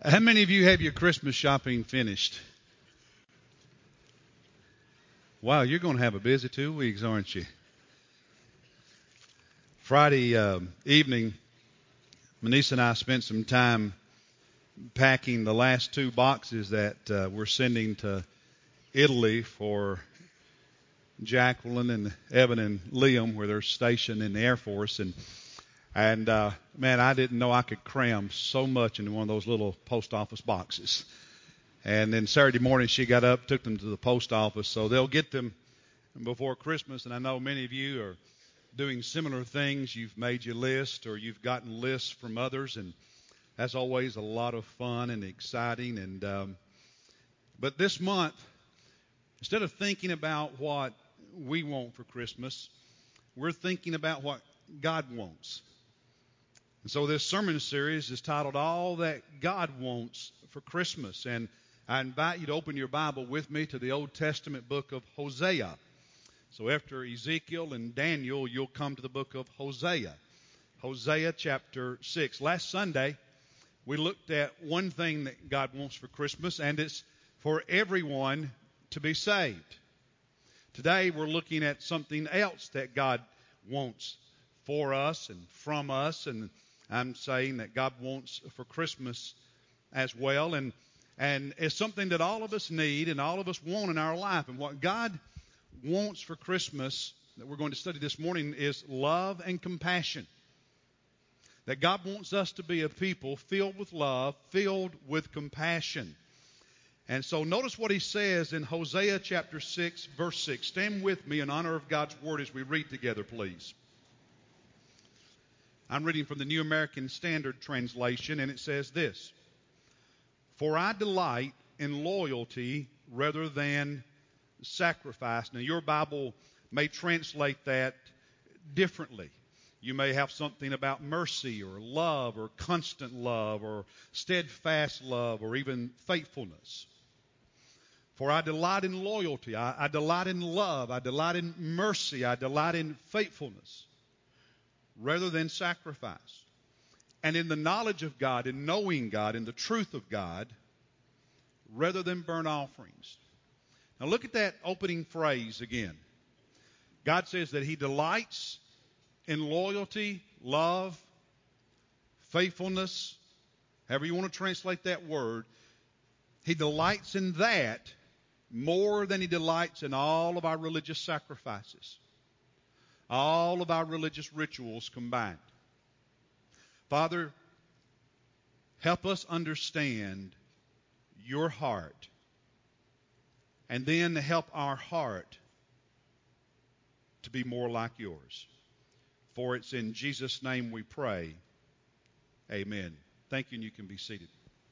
How many of you have your Christmas shopping finished? Wow, you're going to have a busy 2 weeks, aren't you? Friday evening, Manise and I spent some time packing the last 2 boxes that we're sending to Italy for Jacqueline and Evan and Liam, where they're stationed in the Air Force. And man, I didn't know I could cram so much into one of those little post office boxes. And then Saturday morning, she got up, took them to the post office, so they'll get them before Christmas. And I know many of you are doing similar things. You've made your list, or you've gotten lists from others, and that's always a lot of fun and exciting. And but this month, instead of thinking about what we want for Christmas, we're thinking about what God wants. And so this sermon series is titled All That God Wants for Christmas. And I invite you to open your Bible with me to the Old Testament book of Hosea. So after Ezekiel and Daniel, you'll come to the book of Hosea. Hosea chapter 6. Last Sunday, we looked at one thing that God wants for Christmas, and it's for everyone to be saved. Today, we're looking at something else that God wants for us and from us, and I'm saying that God wants for Christmas as well. And it's something that all of us need and all of us want in our life. And what God wants for Christmas that we're going to study this morning is love and compassion. That God wants us to be a people filled with love, filled with compassion. And so notice what he says in Hosea chapter 6, verse 6. Stand with me in honor of God's word as we read together, please. I'm reading from the New American Standard Translation, and it says this: For I delight in loyalty rather than sacrifice. Now, your Bible may translate that differently. You may have something about mercy or love or constant love or steadfast love or even faithfulness. For I delight in loyalty. I delight in love. I delight in mercy. I delight in faithfulness rather than sacrifice. And in the knowledge of God, in knowing God, in the truth of God, rather than burnt offerings. Now look at that opening phrase again. God says that he delights in loyalty, love, faithfulness, however you want to translate that word. He delights in that more than he delights in all of our religious sacrifices, all of our religious rituals combined. Father, help us understand your heart, and then help our heart to be more like yours. For it's in Jesus' name we pray. Amen. Thank you, and you can be seated.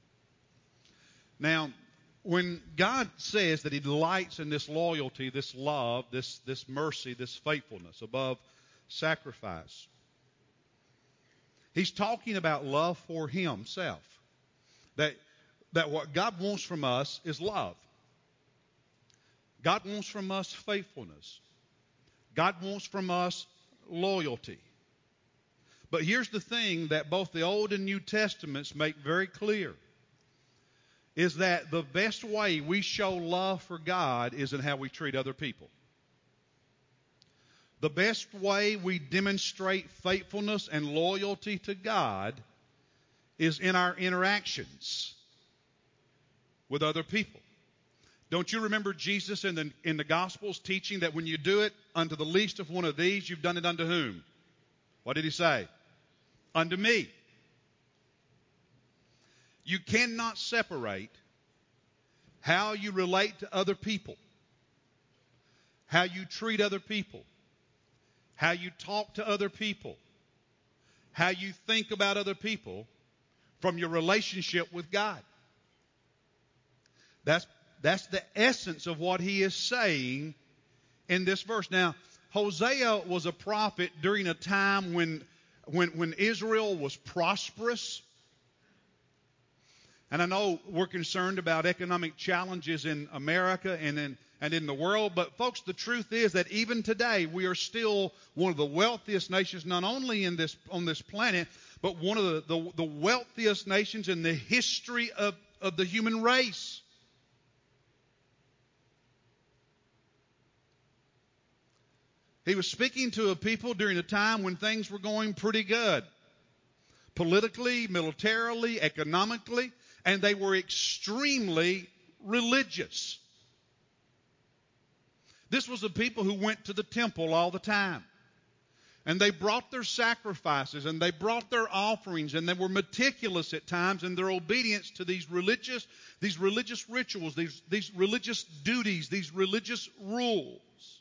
Now, when God says that he delights in this loyalty, this love, this mercy, this faithfulness above sacrifice, he's talking about love for himself. That what God wants from us is love. God wants from us faithfulness. God wants from us loyalty. But here's the thing that both the Old and New Testaments make very clear, is that the best way we show love for God is in how we treat other people. The best way we demonstrate faithfulness and loyalty to God is in our interactions with other people. Don't you remember Jesus in the Gospels teaching that when you do it unto the least of one of these, you've done it unto whom? What did he say? Unto me. You cannot separate how you relate to other people, how you treat other people, how you talk to other people, how you think about other people from your relationship with God. That's the essence of what he is saying in this verse. Now, Hosea was a prophet during a time when Israel was prosperous. And I know we're concerned about economic challenges in America and in the world, but folks, the truth is that even today we are still one of the wealthiest nations, not only on this planet, but one of the wealthiest nations in the history of the human race. He was speaking to a people during a time when things were going pretty good, politically, militarily, economically, and they were extremely religious. This was a people who went to the temple all the time. And they brought their sacrifices and they brought their offerings, and they were meticulous at times in their obedience to these religious rituals, these religious duties, these religious rules.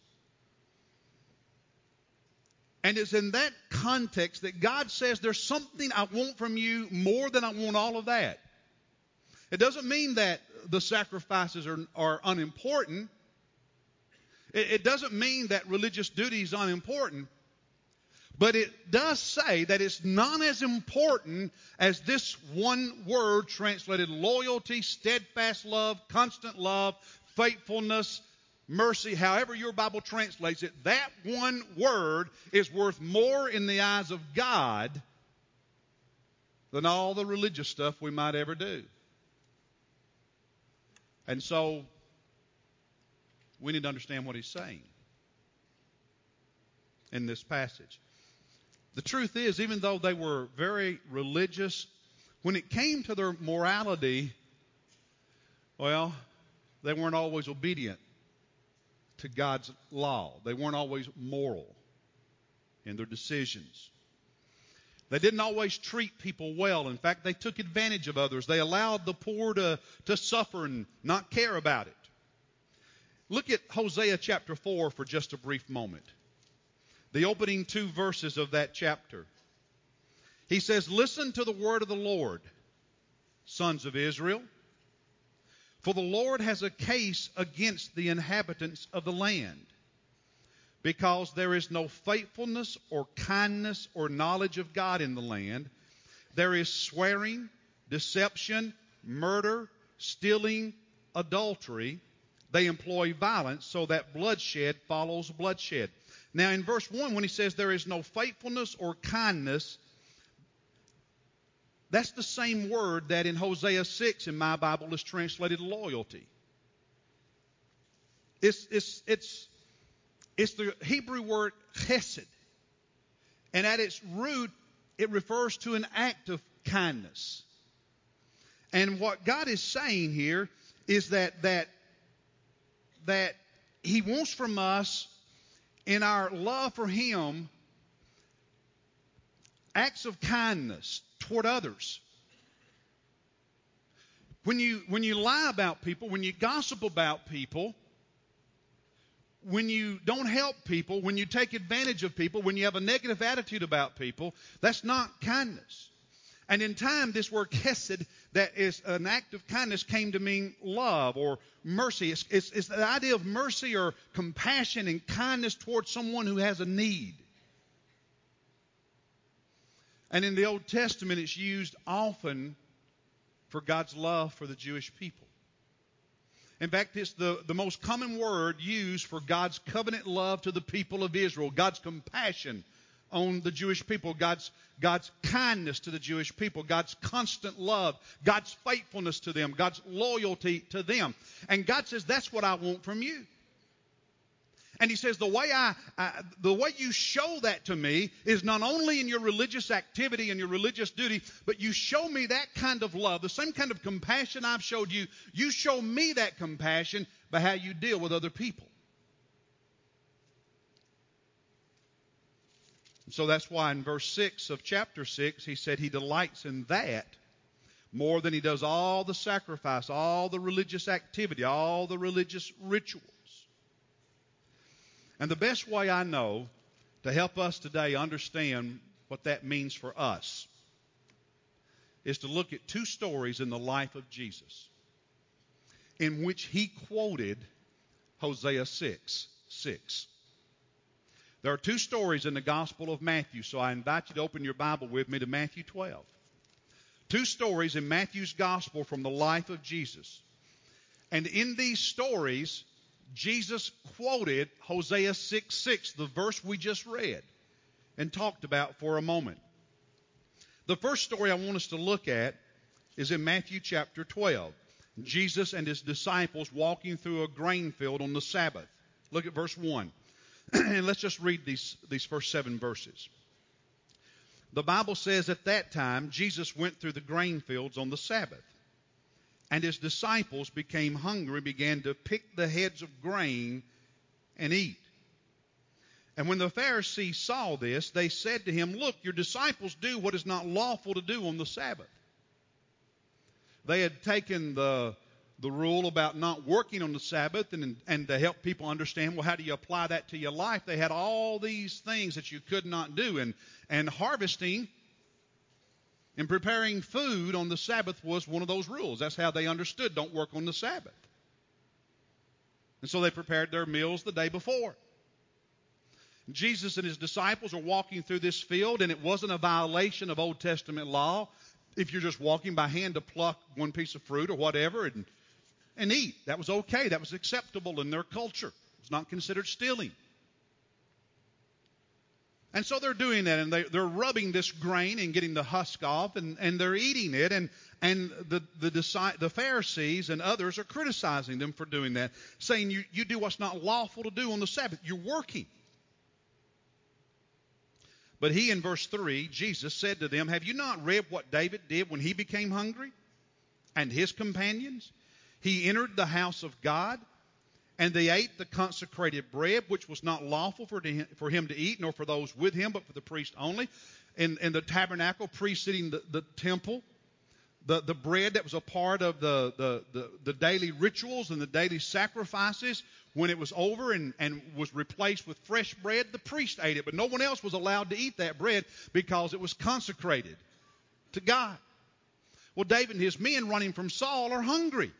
And it's in that context that God says there's something I want from you more than I want all of that. It doesn't mean that the sacrifices are unimportant. It doesn't mean that religious duty is unimportant. But it does say that it's not as important as this one word translated loyalty, steadfast love, constant love, faithfulness, mercy, however your Bible translates it. That one word is worth more in the eyes of God than all the religious stuff we might ever do. And so we need to understand what he's saying in this passage. The truth is, even though they were very religious, when it came to their morality, well, they weren't always obedient to God's law. They weren't always moral in their decisions. They didn't always treat people well. In fact, they took advantage of others. They allowed the poor to suffer and not care about it. Look at Hosea chapter 4 for just a brief moment. The opening 2 verses of that chapter. He says, "Listen to the word of the Lord, sons of Israel. For the Lord has a case against the inhabitants of the land, because there is no faithfulness or kindness or knowledge of God in the land. There is swearing, deception, murder, stealing, adultery. They employ violence, so that bloodshed follows bloodshed." Now in verse 1, when he says there is no faithfulness or kindness, that's the same word that in Hosea 6 in my Bible is translated loyalty. It's the Hebrew word chesed. And at its root, it refers to an act of kindness. And what God is saying here is that he wants from us, in our love for him, acts of kindness toward others. When you lie about people, when you gossip about people, when you don't help people, when you take advantage of people, when you have a negative attitude about people, that's not kindness. And in time, this word chesed, that is an act of kindness, came to mean love or mercy. It's the idea of mercy or compassion and kindness towards someone who has a need. And in the Old Testament, it's used often for God's love for the Jewish people. In fact, it's the most common word used for God's covenant love to the people of Israel, God's compassion on the Jewish people, God's kindness to the Jewish people, God's constant love, God's faithfulness to them, God's loyalty to them. And God says, that's what I want from you. And he says, the way you show that to me is not only in your religious activity and your religious duty, but you show me that kind of love, the same kind of compassion I've showed you. You show me that compassion by how you deal with other people. So that's why in verse 6 of chapter 6, he said he delights in that more than he does all the sacrifice, all the religious activity, all the religious rituals. And the best way I know to help us today understand what that means for us is to look at 2 stories in the life of Jesus in which he quoted Hosea 6:6. There are 2 stories in the Gospel of Matthew, so I invite you to open your Bible with me to Matthew 12. 2 stories in Matthew's Gospel from the life of Jesus. And in these stories, Jesus quoted Hosea 6:6, the verse we just read and talked about for a moment. The first story I want us to look at is in Matthew chapter 12. Jesus and his disciples walking through a grain field on the Sabbath. Look at verse 1. And let's just read these first 7 verses. The Bible says, at that time, Jesus went through the grain fields on the Sabbath. And his disciples became hungry and began to pick the heads of grain and eat. And when the Pharisees saw this, they said to him, look, your disciples do what is not lawful to do on the Sabbath. They had taken the rule about not working on the Sabbath, and to help people understand, well, how do you apply that to your life? They had all these things that you could not do. And harvesting and preparing food on the Sabbath was one of those rules. That's how they understood, don't work on the Sabbath. And so they prepared their meals the day before. Jesus and his disciples are walking through this field, and it wasn't a violation of Old Testament law if you're just walking by hand to pluck one piece of fruit or whatever and eat. That was okay. That was acceptable in their culture. It was not considered stealing. And so they're doing that, and they're rubbing this grain and getting the husk off, and they're eating it, and the Pharisees and others are criticizing them for doing that, saying you do what's not lawful to do on the Sabbath. You're working. But he, in verse 3, Jesus said to them, have you not read what David did when he became hungry and his companions? He entered the house of God, and they ate the consecrated bread, which was not lawful for him to eat, nor for those with him, but for the priest only. In the tabernacle preceding the temple, the bread that was a part of the daily rituals and the daily sacrifices, when it was over and was replaced with fresh bread, the priest ate it. But no one else was allowed to eat that bread because it was consecrated to God. Well, David and his men running from Saul are hungry.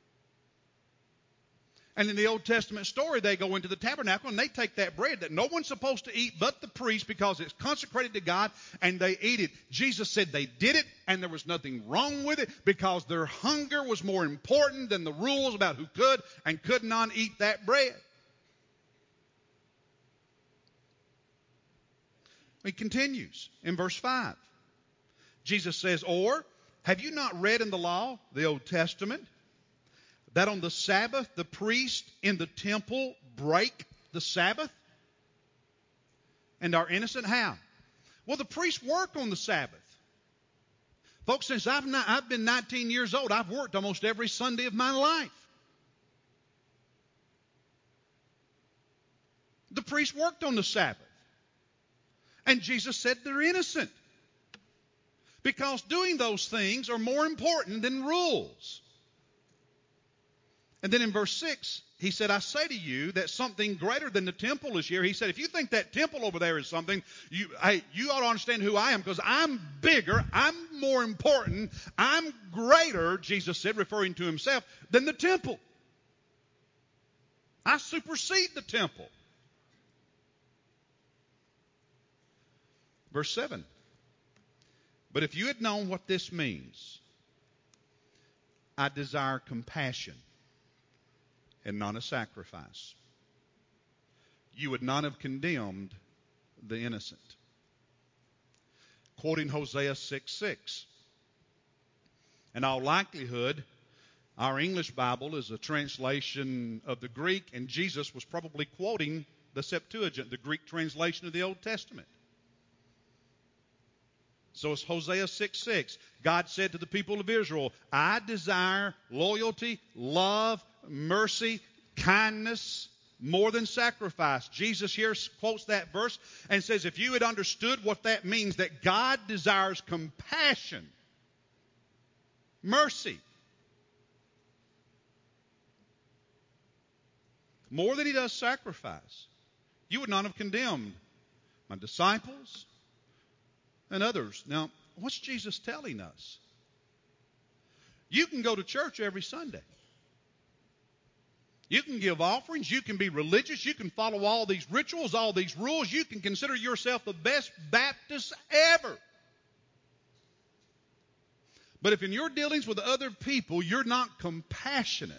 And in the Old Testament story, they go into the tabernacle and they take that bread that no one's supposed to eat but the priest because it's consecrated to God, and they eat it. Jesus said they did it, and there was nothing wrong with it because their hunger was more important than the rules about who could and could not eat that bread. He continues in verse 5. Jesus says, or have you not read in the law, the Old Testament, that on the Sabbath the priest in the temple break the Sabbath and are innocent? How? Well, the priests work on the Sabbath. Folks, since I've been 19 years old, I've worked almost every Sunday of my life. The priests worked on the Sabbath. And Jesus said they're innocent because doing those things are more important than rules. And then in verse 6, he said, I say to you that something greater than the temple is here. He said, if you think that temple over there is something, you ought to understand who I am, because I'm bigger, I'm more important, I'm greater, Jesus said, referring to himself, than the temple. I supersede the temple. Verse 7, but if you had known what this means, I desire compassion and not a sacrifice, you would not have condemned the innocent. Quoting Hosea 6:6. In all likelihood, our English Bible is a translation of the Greek, and Jesus was probably quoting the Septuagint, the Greek translation of the Old Testament. So it's Hosea 6:6. God said to the people of Israel, I desire loyalty, love, mercy, kindness, more than sacrifice. Jesus here quotes that verse and says, if you had understood what that means, that God desires compassion, mercy, more than he does sacrifice, you would not have condemned my disciples and others. Now, what's Jesus telling us? You can go to church every Sunday. You can give offerings. You can be religious. You can follow all these rituals, all these rules. You can consider yourself the best Baptist ever. But if in your dealings with other people you're not compassionate,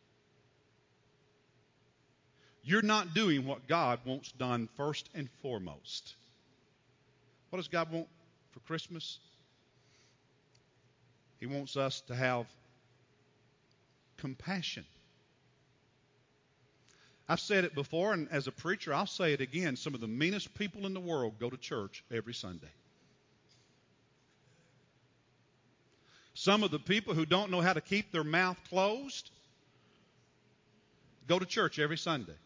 you're not doing what God wants done first and foremost. What does God want for Christmas? He wants us to have compassion. I've said it before, and as a preacher, I'll say it again. Some of the meanest people in the world go to church every Sunday. Some of the people who don't know how to keep their mouth closed go to church every Sunday.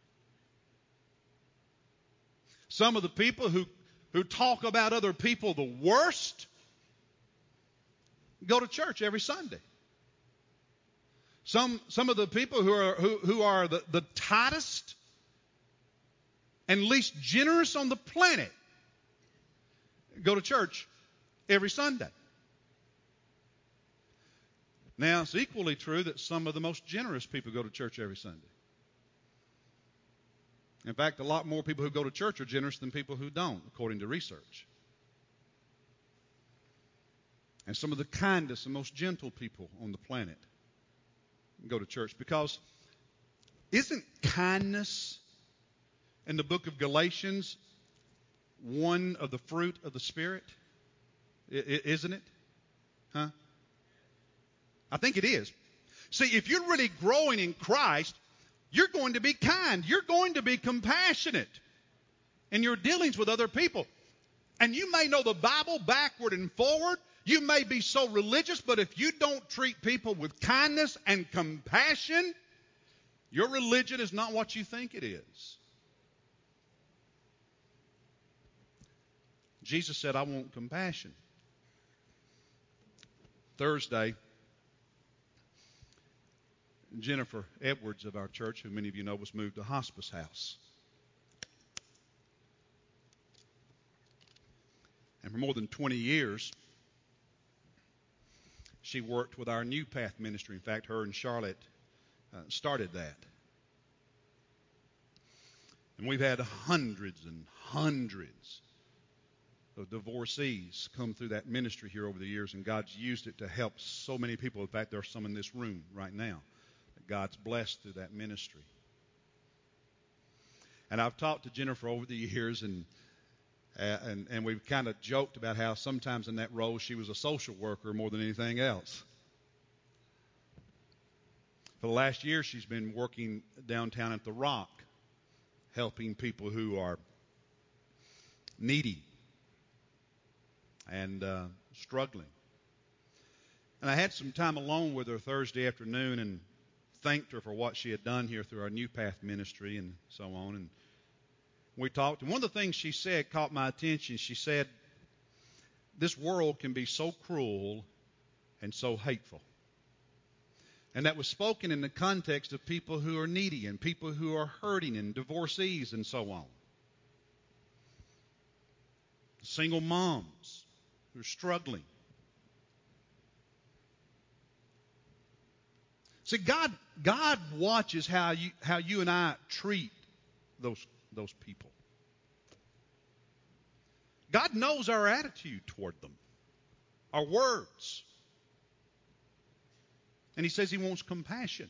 Some of the people who talk about other people the worst go to church every Sunday. Some of the people who are the tightest and least generous on the planet go to church every Sunday. Now, it's equally true that some of the most generous people go to church every Sunday. In fact, a lot more people who go to church are generous than people who don't, according to research. And some of the kindest and most gentle people on the planet go to church, because isn't kindness in the book of Galatians one of the fruit of the Spirit? Isn't it? Huh? I think it is. See, if you're really growing in Christ, you're going to be kind. You're going to be compassionate in your dealings with other people. And you may know the Bible backward and forward. You may be so religious, but if you don't treat people with kindness and compassion, your religion is not what you think it is. Jesus said, I want compassion. Thursday, Jennifer Edwards of our church, who many of you know, was moved to hospice house. And for more than 20 years, she worked with our New Path ministry. In fact, her and Charlotte started that. And we've had hundreds and hundreds of divorcees come through that ministry here over the years, and God's used it to help so many people. In fact, there are some in this room right now that God's blessed through that ministry. And I've talked to Jennifer over the years, and we've kind of joked about how sometimes in that role she was a social worker more than anything else. For the last year, she's been working downtown at the Rock, helping people who are needy and struggling. And I had some time alone with her Thursday afternoon and thanked her for what she had done here through our New Path ministry and so on. And we talked, and one of the things she said caught my attention. She said, this world can be so cruel and so hateful. And that was spoken in the context of people who are needy and people who are hurting and divorcees and so on. Single moms who are struggling. See, God watches how you and I treat those people. God knows our attitude toward them, our words. And He says He wants compassion.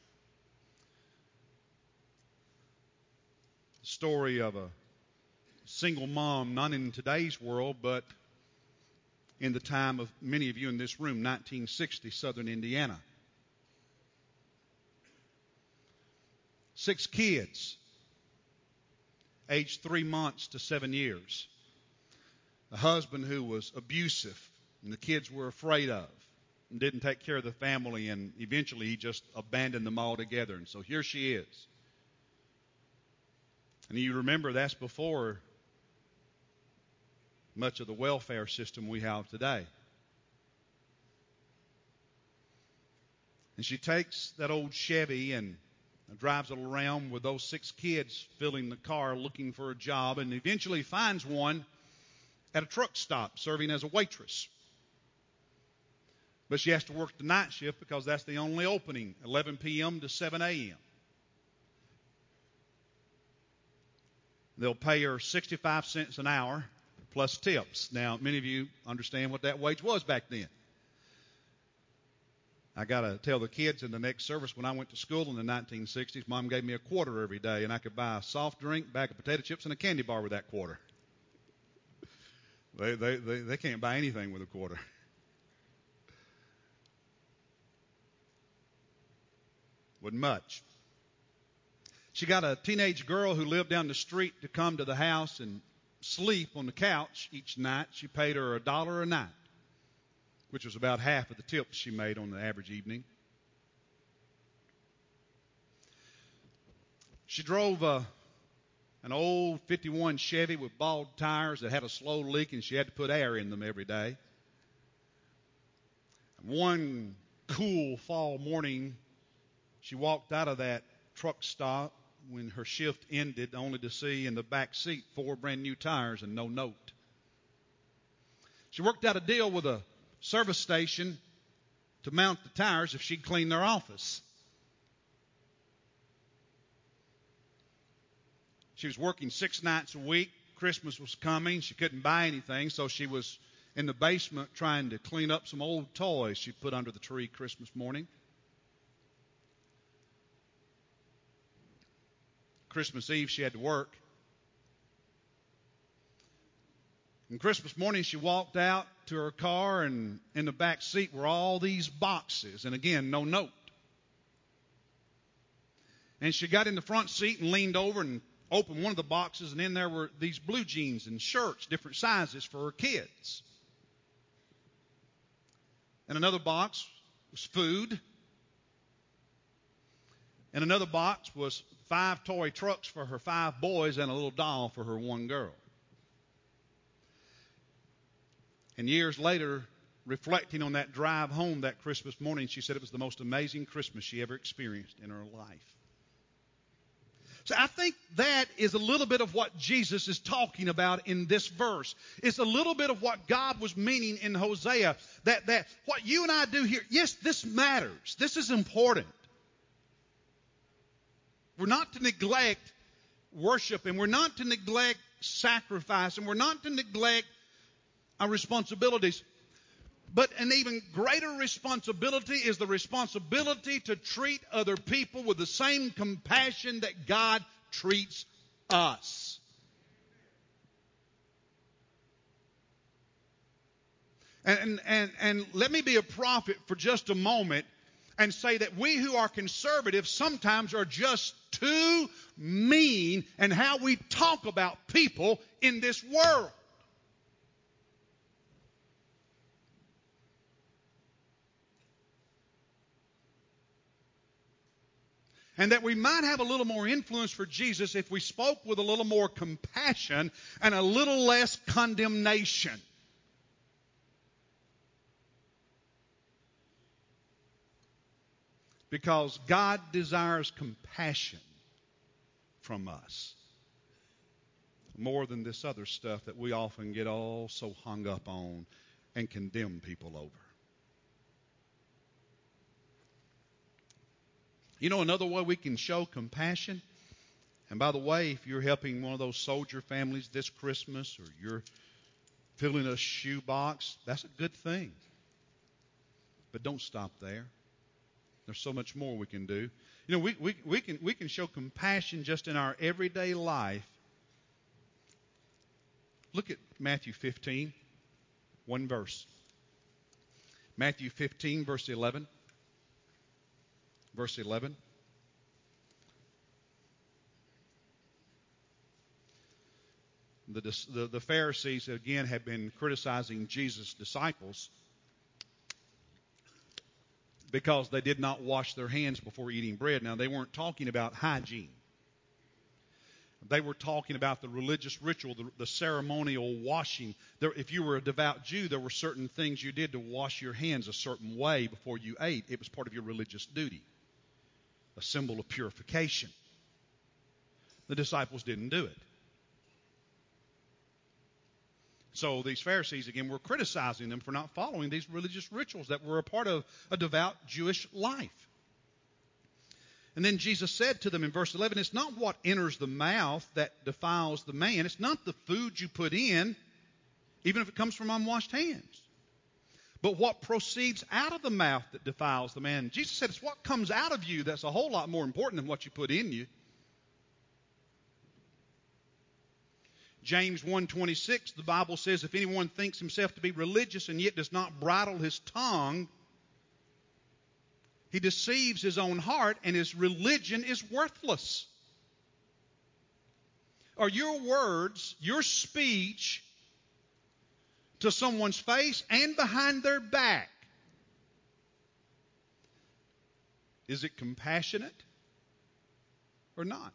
The story of a single mom, not in today's world, but in the time of many of you in this room, 1960, Southern Indiana. 6 kids, aged 3 months to 7 years. A husband who was abusive and the kids were afraid of and didn't take care of the family, and eventually he just abandoned them altogether. And so here she is. And you remember that's before much of the welfare system we have today. And she takes that old Chevy and drives it around with those 6 kids filling the car looking for a job, and eventually finds one at a truck stop serving as a waitress. But she has to work the night shift because that's the only opening, 11 p.m. to 7 a.m. They'll pay her 65 cents an hour plus tips. Now, many of you understand what that wage was back then. I got to tell the kids in the next service, when I went to school in the 1960s, Mom gave me a quarter every day, and I could buy a soft drink, bag of potato chips, and a candy bar with that quarter. They can't buy anything with a quarter. Wasn't much. She got a teenage girl who lived down the street to come to the house and sleep on the couch each night. She paid her $1 a night, which was about half of the tips she made on the average evening. She drove an old 51 Chevy with bald tires that had a slow leak, and she had to put air in them every day. One cool fall morning, she walked out of that truck stop when her shift ended, only to see in the back seat 4 brand new tires and no note. She worked out a deal with a service station to mount the tires if she'd clean their office. She was working 6 nights a week. Christmas was coming. She couldn't buy anything, so she was in the basement trying to clean up some old toys she put under the tree Christmas morning. Christmas Eve, she had to work. And Christmas morning, she walked out to her car, and in the back seat were all these boxes, and again, no note. And she got in the front seat and leaned over and opened one of the boxes, and in there were these blue jeans and shirts, different sizes for her kids. And another box was food. And another box was 5 toy trucks for her 5 boys and a little doll for her 1 girl. And years later, reflecting on that drive home that Christmas morning, she said it was the most amazing Christmas she ever experienced in her life. So I think that is a little bit of what Jesus is talking about in this verse. It's a little bit of what God was meaning in Hosea. That what you and I do here, yes, this matters. This is important. We're not to neglect worship, and we're not to neglect sacrifice, and we're not to neglect our responsibilities. But an even greater responsibility is the responsibility to treat other people with the same compassion that God treats us. And let me be a prophet for just a moment and say that we who are conservative sometimes are just too mean in how we talk about people in this world. And that we might have a little more influence for Jesus if we spoke with a little more compassion and a little less condemnation. Because God desires compassion from us more than this other stuff that we often get all so hung up on and condemn people over. You know another way we can show compassion? And by the way, if you're helping one of those soldier families this Christmas, or you're filling a shoebox, that's a good thing. But don't stop there. There's so much more we can do. You know, we can show compassion just in our everyday life. Look at Matthew 15, one verse. Matthew 15, verse 11. Verse 11. The Pharisees, again, have been criticizing Jesus' disciples because they did not wash their hands before eating bread. Now, they weren't talking about hygiene. They were talking about the religious ritual, the ceremonial washing. If you were a devout Jew, there were certain things you did to wash your hands a certain way before you ate. It was part of your religious duty, a symbol of purification. The disciples didn't do it. So these Pharisees, again, were criticizing them for not following these religious rituals that were a part of a devout Jewish life. And then Jesus said to them in verse 11, it's not what enters the mouth that defiles the man. It's not the food you put in, even if it comes from unwashed hands. But what proceeds out of the mouth that defiles the man. Jesus said it's what comes out of you that's a whole lot more important than what you put in you. James 1:26, the Bible says, if anyone thinks himself to be religious and yet does not bridle his tongue, He deceives his own heart, and his religion is worthless. Are your words, your speech to someone's face and behind their back, is it compassionate or not?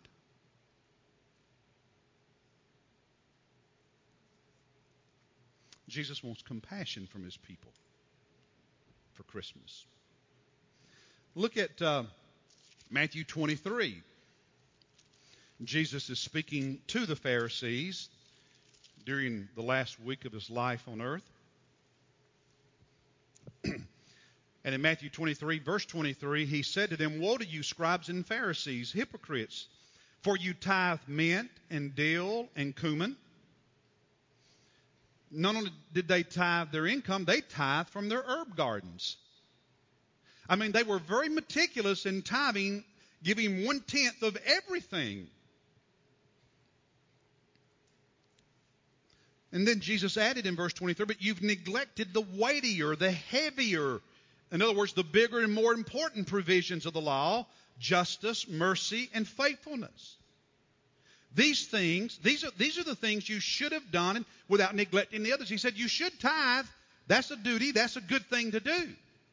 Jesus wants compassion from his people for Christmas. Look at Matthew 23. Jesus is speaking to the Pharisees during the last week of his life on earth. And in Matthew 23, verse 23, he said to them, "Woe to you, scribes and Pharisees, hypocrites, for you tithe mint and dill and cumin." Not only did they tithe their income, they tithe from their herb gardens. I mean, they were very meticulous in tithing, giving 1/10 of everything. And then Jesus added in verse 23, "But you've neglected the weightier, the heavier," in other words, the bigger and more important provisions of the law: justice, mercy, and faithfulness. These things, these are the things you should have done without neglecting the others. He said you should tithe. That's a duty. That's a good thing to do.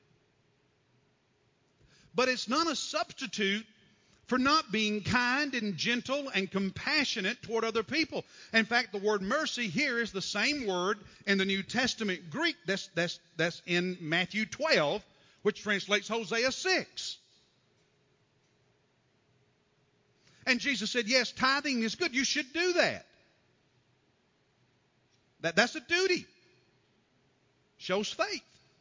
But it's not a substitute for not being kind and gentle and compassionate toward other people. In fact, the word mercy here is the same word in the New Testament Greek that's in Matthew 12, which translates Hosea 6. And Jesus said, yes, tithing is good. You should do that. That's a duty. Shows faith.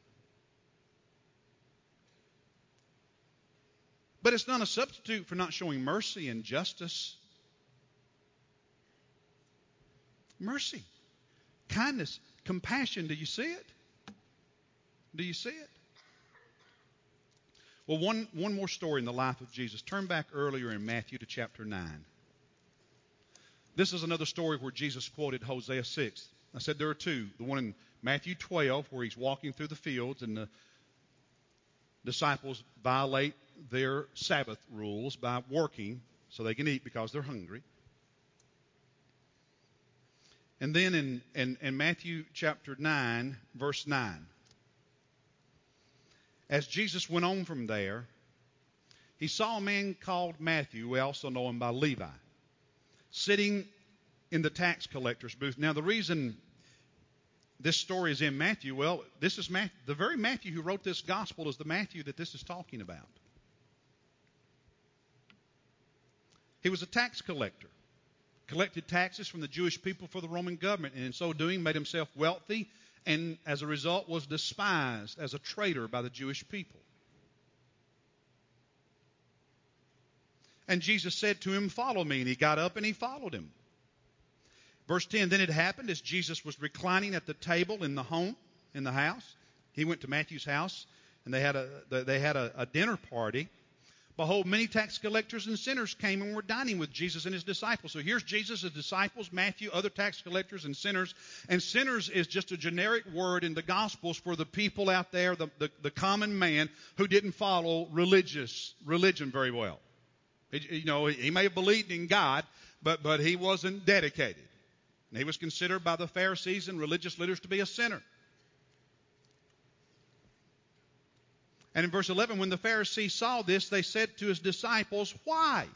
But it's not a substitute for not showing mercy and justice. Mercy, kindness, compassion. Do you see it? Do you see it? Well, one more story in the life of Jesus. Turn back earlier in Matthew to chapter 9. This is another story where Jesus quoted Hosea 6. I said there are two. The one in Matthew 12 where he's walking through the fields and the disciples violate their Sabbath rules by working so they can eat because they're hungry. And then in Matthew chapter 9, verse 9, as Jesus went on from there, he saw a man called Matthew, we also know him by Levi, sitting in the tax collector's booth. Now, the reason this story is in Matthew, well, this is Matthew, the very Matthew who wrote this gospel is the Matthew that this is talking about. He was a tax collector, collected taxes from the Jewish people for the Roman government, and in so doing made himself wealthy, and as a result was despised as a traitor by the Jewish people. And Jesus said to him, "Follow me." And he got up and he followed him. Verse 10, then it happened as Jesus was reclining at the table in the house. He went to Matthew's house, and they had a dinner party. Behold, many tax collectors and sinners came and were dining with Jesus and his disciples. So here's Jesus, his disciples, Matthew, other tax collectors and sinners. And sinners is just a generic word in the Gospels for the people out there, the common man who didn't follow religion very well. He may have believed in God, but he wasn't dedicated. And he was considered by the Pharisees and religious leaders to be a sinner. And in verse 11, when the Pharisees saw this, they said to his disciples, "Why?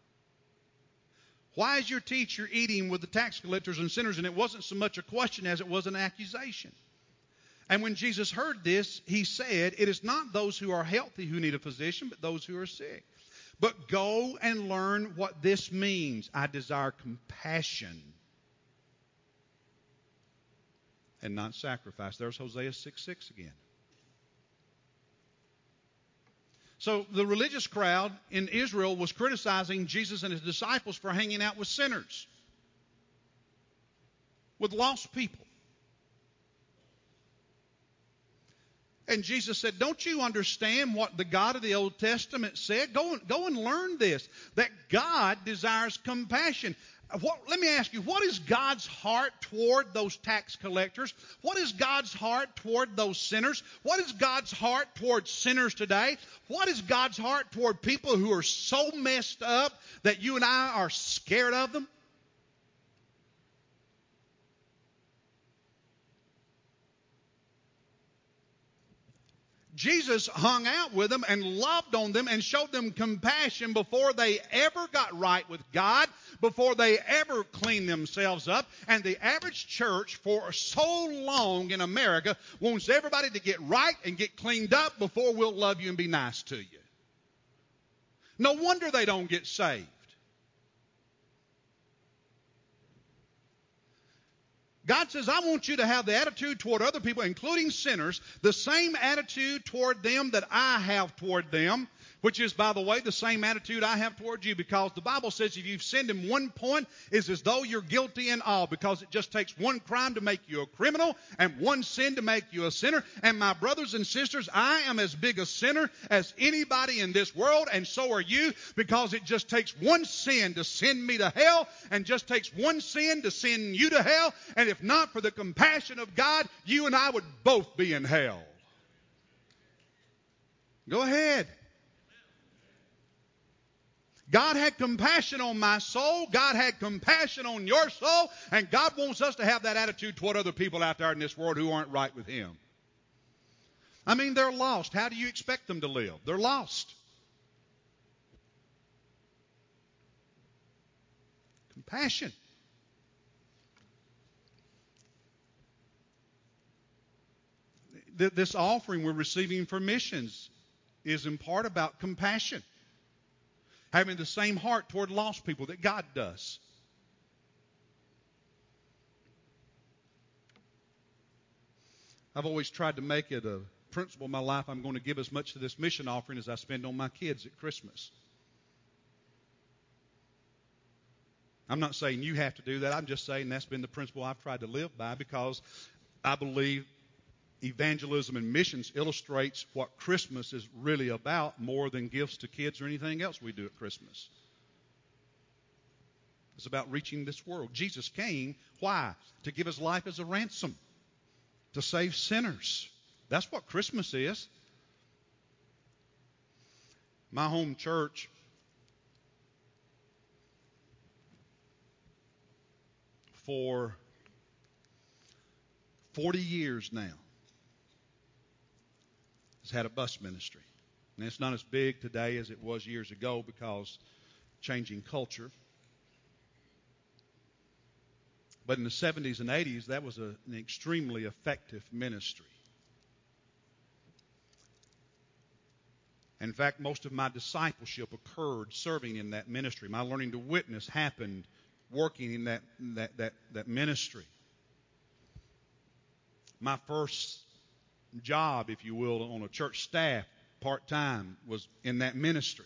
Why is your teacher eating with the tax collectors and sinners?" And it wasn't so much a question as it was an accusation. And when Jesus heard this, he said, "It is not those who are healthy who need a physician, but those who are sick. But go and learn what this means. I desire compassion and not sacrifice." There's Hosea 6:6 again. So the religious crowd in Israel was criticizing Jesus and his disciples for hanging out with sinners, with lost people. And Jesus said, "Don't you understand what the God of the Old Testament said? Go and learn this, that God desires compassion. Let me ask you, what is God's heart toward those tax collectors? What is God's heart toward those sinners? What is God's heart toward sinners today? What is God's heart toward people who are so messed up that you and I are scared of them? Jesus hung out with them and loved on them and showed them compassion before they ever got right with God, before they ever cleaned themselves up. And the average church for so long in America wants everybody to get right and get cleaned up before we'll love you and be nice to you. No wonder they don't get saved. God says, I want you to have the attitude toward other people, including sinners, the same attitude toward them that I have toward them, which is, by the way, the same attitude I have toward you, because the Bible says if you've sinned in one point, it's as though you're guilty in all, because it just takes one crime to make you a criminal and one sin to make you a sinner. And my brothers and sisters, I am as big a sinner as anybody in this world, and so are you, because it just takes one sin to send me to hell, and just takes one sin to send you to hell. And if not for the compassion of God, you and I would both be in hell. Go ahead. God had compassion on my soul. God had compassion on your soul. And God wants us to have that attitude toward other people out there in this world who aren't right with Him. I mean, they're lost. How do you expect them to live? They're lost. Compassion. This offering we're receiving for missions is in part about compassion. Having the same heart toward lost people that God does. I've always tried to make it a principle in my life. I'm going to give as much to this mission offering as I spend on my kids at Christmas. I'm not saying you have to do that. I'm just saying that's been the principle I've tried to live by, because I believe evangelism and missions illustrates what Christmas is really about more than gifts to kids or anything else we do at Christmas. It's about reaching this world. Jesus came, why? To give His life as a ransom, to save sinners. That's what Christmas is. My home church for 40 years now had a bus ministry. And it's not as big today as it was years ago because changing culture. But in the 70s and 80s, that was an extremely effective ministry. In fact, most of my discipleship occurred serving in that ministry. My learning to witness happened working in that ministry. My first job, if you will, on a church staff part-time was in that ministry.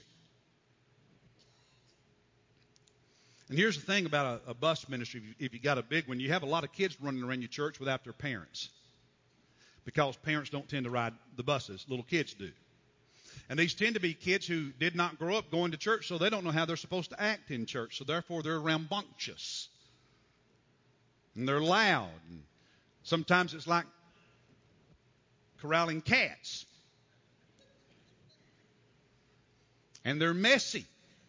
And here's the thing about a bus ministry. If you got a big one, you have a lot of kids running around your church without their parents, because parents don't tend to ride the buses. Little kids do. And these tend to be kids who did not grow up going to church, so they don't know how they're supposed to act in church. So therefore, they're rambunctious. And they're loud. And sometimes it's like corralling cats. And they're messy.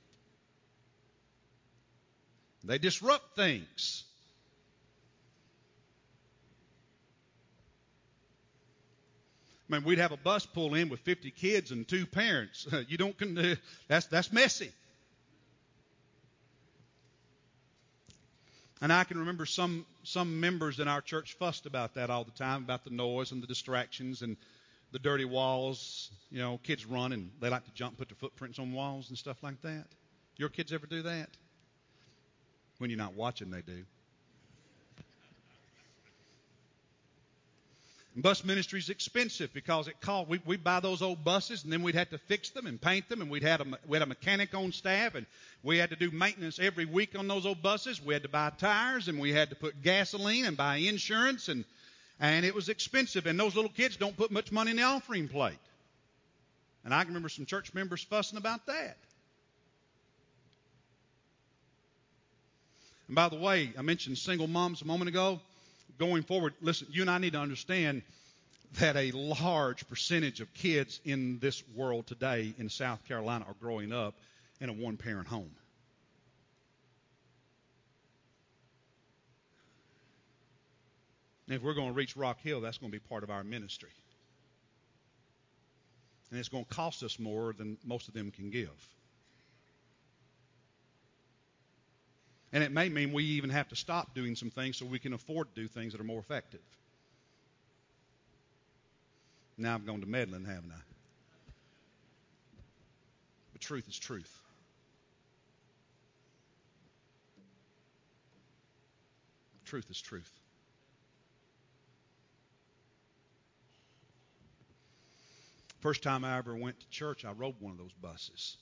They disrupt things. I mean, we'd have a bus pull in with 50 kids and 2 parents. You don't. That's messy. And I can remember some members in our church fussed about that all the time, about the noise and the distractions and the dirty walls. You know, kids run and they like to jump, put their footprints on walls and stuff like that. Your kids ever do that? When you're not watching, they do. Bus ministry is expensive because we'd buy those old buses and then we'd have to fix them and paint them, and we had a mechanic on staff, and we had to do maintenance every week on those old buses. We had to buy tires, and we had to put gasoline and buy insurance, and it was expensive. And those little kids don't put much money in the offering plate. And I can remember some church members fussing about that. And by the way, I mentioned single moms a moment ago. Going forward, listen, you and I need to understand that a large percentage of kids in this world today in South Carolina are growing up in a one-parent home. And if we're going to reach Rock Hill, that's going to be part of our ministry. And it's going to cost us more than most of them can give. And it may mean we even have to stop doing some things so we can afford to do things that are more effective. Now I've gone to meddling, haven't I? But truth is truth. Truth is truth. First time I ever went to church, I rode one of those buses.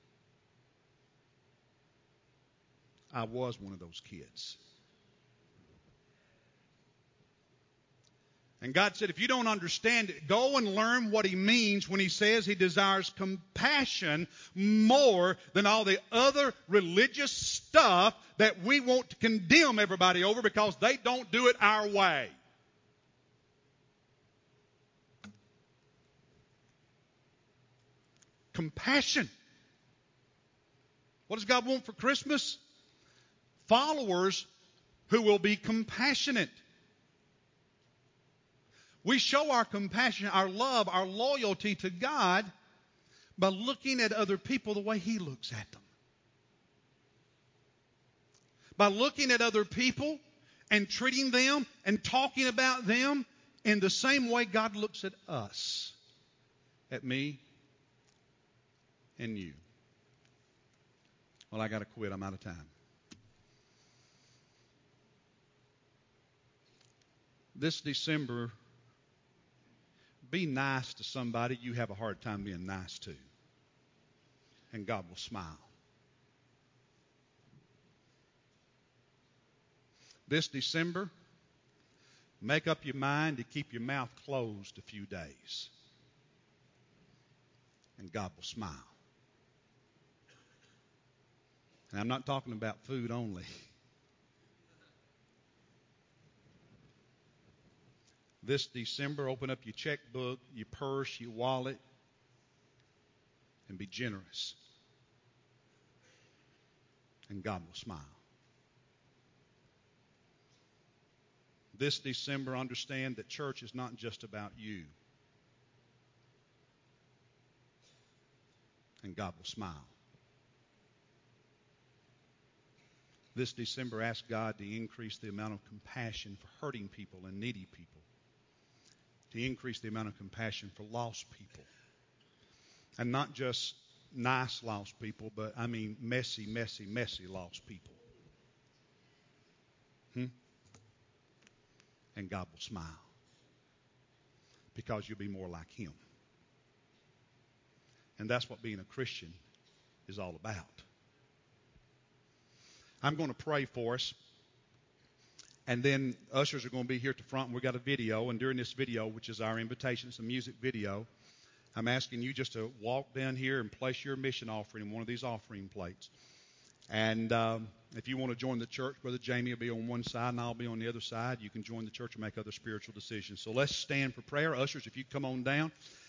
I was one of those kids. And God said, if you don't understand it, go and learn what He means when He says He desires compassion more than all the other religious stuff that we want to condemn everybody over because they don't do it our way. Compassion. What does God want for Christmas? Followers who will be compassionate. We show our compassion, our love, our loyalty to God by looking at other people the way He looks at them. By looking at other people and treating them and talking about them in the same way God looks at us, at me and you. Well, I got to quit. I'm out of time. This December, be nice to somebody you have a hard time being nice to, and God will smile. This December, make up your mind to keep your mouth closed a few days, and God will smile. And I'm not talking about food only. This December, open up your checkbook, your purse, your wallet, and be generous. And God will smile. This December, understand that church is not just about you. And God will smile. This December, ask God to increase the amount of compassion for hurting people and needy people. To increase the amount of compassion for lost people. And not just nice lost people, but I mean messy, messy, messy lost people. And God will smile. Because you'll be more like Him. And that's what being a Christian is all about. I'm going to pray for us. And then ushers are going to be here at the front, and we've got a video. And during this video, which is our invitation, it's a music video, I'm asking you just to walk down here and place your mission offering in one of these offering plates. And if you want to join the church, Brother Jamie will be on one side, and I'll be on the other side. You can join the church and make other spiritual decisions. So let's stand for prayer. Ushers, if you come on down.